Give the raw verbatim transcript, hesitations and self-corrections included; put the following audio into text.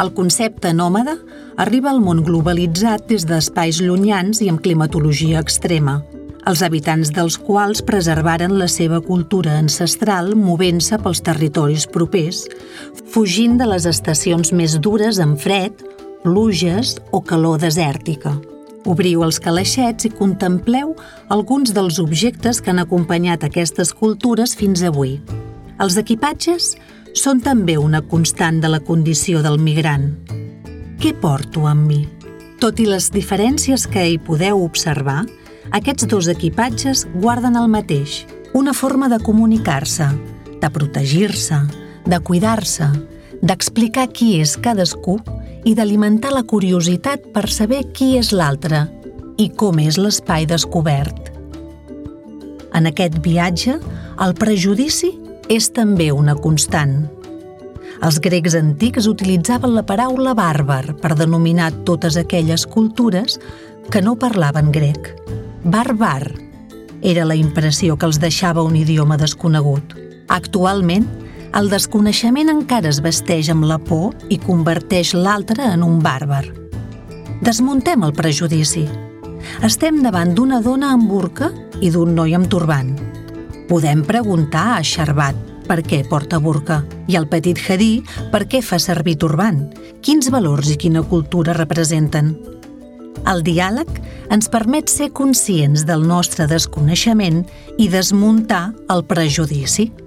El concepte nòmada arriba al món globalitzat des d'espais llunyans i amb climatologia extrema, els habitants dels quals preservaren la seva cultura ancestral movent-se pels territoris propers, fugint de les estacions més dures amb fred, pluges o calor desèrtica. Obriu els calaixets i contempleu alguns dels objectes que han acompanyat aquestes cultures fins avui. Els equipatges són també una constant de la condició del migrant. Què porto amb mi? Tot i les diferències que hi podeu observar, aquests dos equipatges guarden el mateix, una forma de comunicar-se, de protegir-se, de cuidar-se, d'explicar qui és cadascú i d'alimentar la curiositat per saber qui és l'altre i com és l'espai descobert. En aquest viatge, el prejudici és també una constant. Els grecs antics utilitzaven la paraula bàrbar per denominar totes aquelles cultures que no parlaven grec. Bàrbar era la impressió que els deixava un idioma desconegut. Actualment, el desconeixement encara es vesteix amb la por i converteix l'altre en un bàrbar. Desmuntem el prejudici. Estem davant d'una dona amb burca i d'un noi amb turbant. Podem preguntar a Sharbat per què porta burca i al petit Hadí per què fa servir turbant, quins valors i quina cultura representen. El diàleg ens permet ser conscients del nostre desconeixement i desmuntar el prejudici.